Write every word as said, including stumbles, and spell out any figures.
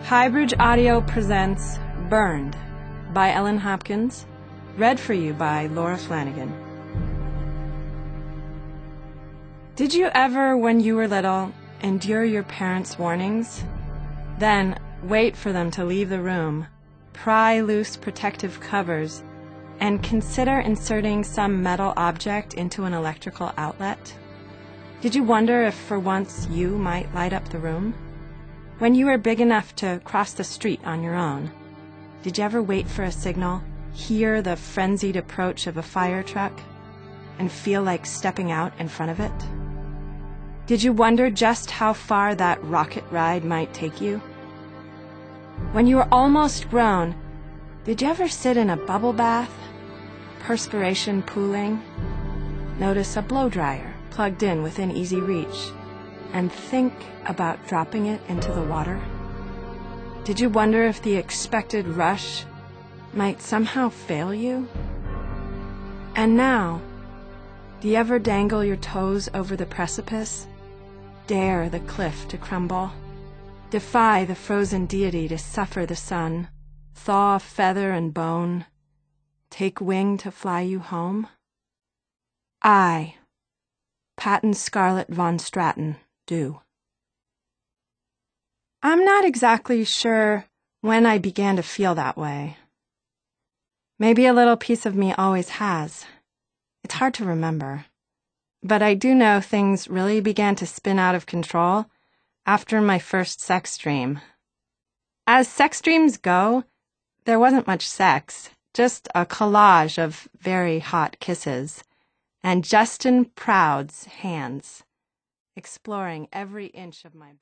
Highbridge Audio presents Burned by Ellen Hopkins, read for you by Laura Flanagan. Did you ever, when you were little, endure your parents' warnings? Then wait for them to leave the room, pry loose protective covers, and consider inserting some metal object into an electrical outlet? Did you wonder if for once you might light up the room? When you were big enough to cross the street on your own, did you ever wait for a signal, hear the frenzied approach of a fire truck, and feel like stepping out in front of it? Did you wonder just how far that rocket ride might take you? When you were almost grown, did you ever sit in a bubble bath, perspiration pooling, notice a blow dryer plugged in within easy reach, and think about dropping it into the water? Did you wonder if the expected rush might somehow fail you? And now, do you ever dangle your toes over the precipice, dare the cliff to crumble, defy the frozen deity to suffer the sun, thaw feather and bone, take wing to fly you home? I, Patton Scarlett von Stratton, do. I'm not exactly sure when I began to feel that way. Maybe a little piece of me always has. It's hard to remember. But I do know things really began to spin out of control after my first sex dream. As sex dreams go, there wasn't much sex, just a collage of very hot kisses, and Justin Proud's hands exploring every inch of my body.